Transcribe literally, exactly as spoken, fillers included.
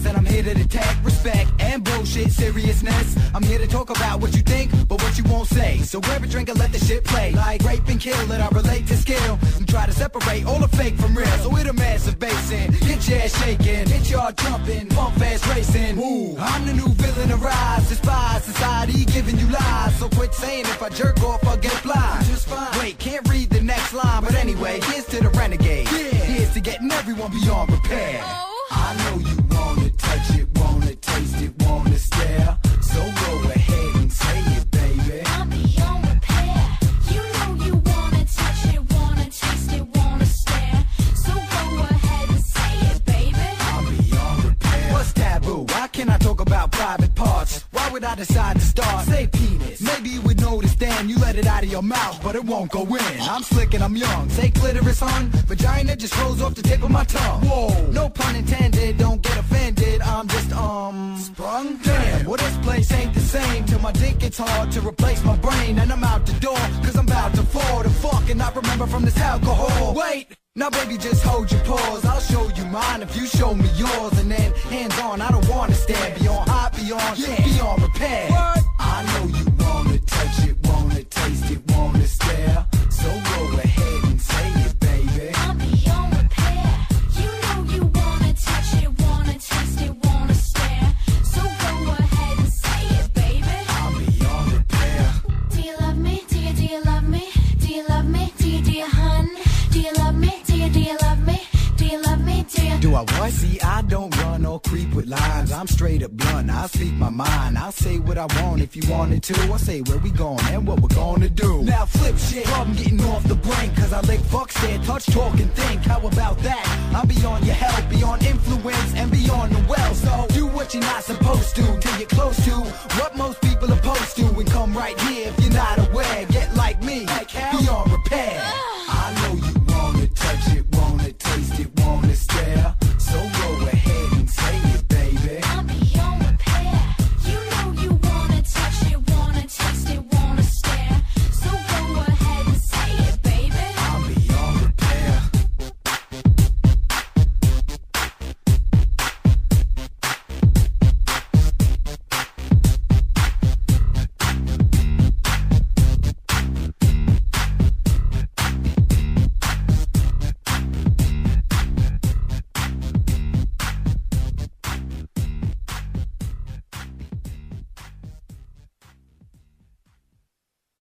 is that I'm here to detect respect and bullshit seriousness. I'm here to talk about what you think, but what you won't say. So grab a drink and let the shit play. Like rape and kill that I relate to skill. And try to separate all the fake from real. So with a massive bass in, get your ass shaking, get your heart jumping, pump fast racing. Move. I'm the new villain of rise, despise society giving you lies. So quit saying if I jerk off I'll get blind. Just fine. Wait, can't read the next line, but anyway, here's to the renegade. Yeah. Here's to getting everyone beyond repair. Oh. I know you wanna touch it, wanna taste it, wanna stare. So go ahead and say it, baby. I'm beyond repair. You know you wanna touch it, wanna taste it, wanna stare. So go ahead and say it, baby. I'm beyond repair. What's taboo? Why can't I talk about private parts? Why would I decide to start? Say penis. Maybe you would notice then you let it out of your mouth, but it won't go in. I'm slick and I'm young. Say clitoris on. Vagina just rolls off the tip of my tongue. Whoa. No pun intended. Don't get offended. I'm just um sprung. Damn. Well, this place ain't the same. Till my dick gets hard to replace my brain, and I'm out the door cause I'm about to fall. The fuck and not remember from this alcohol. Wait. Now baby just hold your paws. I'll show you mine if you show me yours. And then hands on, I don't wanna stand beyond hot, beyond, yeah. beyond repair. What? I know you wanna touch it, wanna taste it, wanna stare. So go ahead and say it, baby. I'm beyond repair. You know you wanna touch it, wanna taste it, wanna stare. So go ahead and say it, baby. I'm beyond repair. Do you love me? Do you, do you love me? Do you love me? Do you, do you, hun? Do you love me? Do you, do you love me? Do you love me? Do you? Do I what? See, I don't run or creep with lines. I'm straight up blunt. I speak my mind. I'll say what I want if you wanted to. I'll say where we going and what we're gonna do. Now flip shit. I'm getting off the brink. Cause I lick fuck, said, touch, talk, and think. How about that? I'm beyond your help, beyond influence, and beyond the well. So do what you're not supposed to till you're close to what most people are supposed to. And come right here if you're not aware.